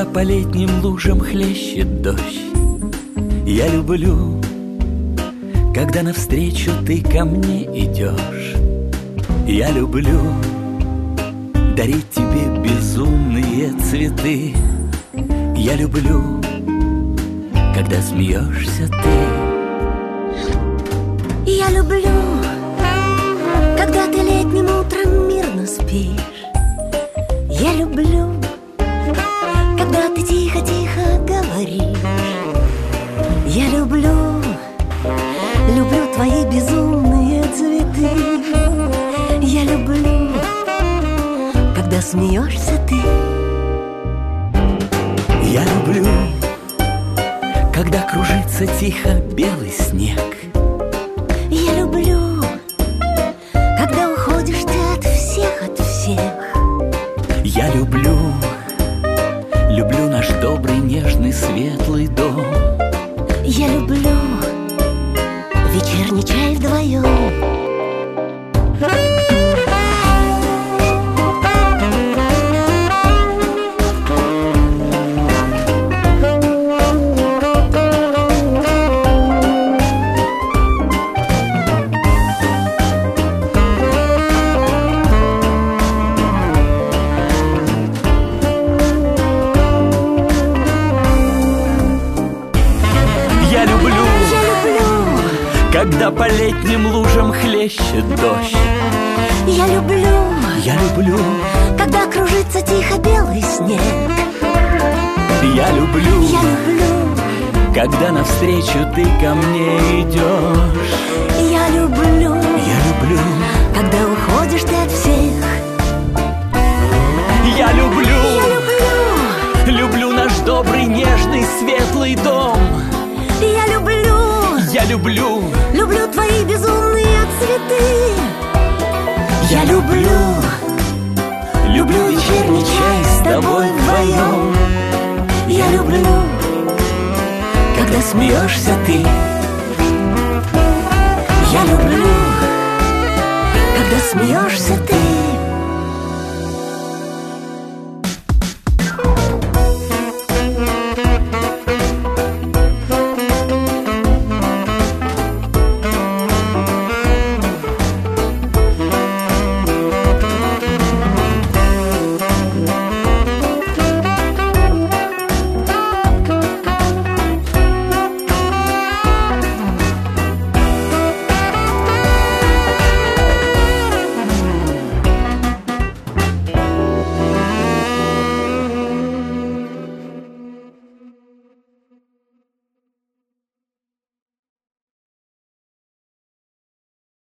по летним лужам хлещет дождь. Я люблю, когда навстречу ты ко мне идешь. Я люблю дарить тебе безумные цветы. Я люблю, когда смеешься ты. Я люблю, когда ты летним утром мирно спишь. Я люблю, когда ты тихо-тихо говоришь. Я люблю, люблю твои безумные цветы. Я люблю, когда смеешься ты. Я люблю, когда кружится тихо белый снег. Я люблю, когда уходишь ты от всех, от всех. Я люблю, люблю наш добрый, нежный, светлый дом. Я люблю вечерний чай вдвоем. Когда по летним лужам хлещет дождь. Я люблю, когда кружится тихо белый снег. Я люблю, когда навстречу ты ко мне идешь. Я люблю, когда уходишь ты от всех. Я люблю наш добрый, нежный, светлый дом. Я люблю, люблю твои безумные цветы. Я люблю вечерний чай с тобой вдвоем. Я люблю, когда смеешься ты. Я люблю, когда смеешься ты.